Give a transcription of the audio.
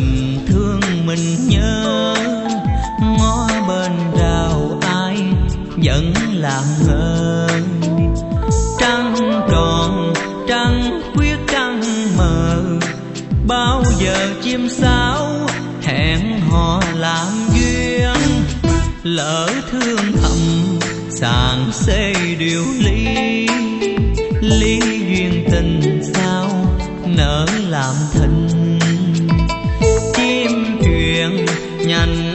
mình thương mình nhớ, ngó bên rào ai vẫn làm ngơ. Trăng tròn trăng khuyết trăng mờ, bao giờ chim sáo hẹn hò làm duyên. Lỡ thương thầm sàn xê điều ly, ly duyên tình sao nỡ làm thinh. Chim truyền nhành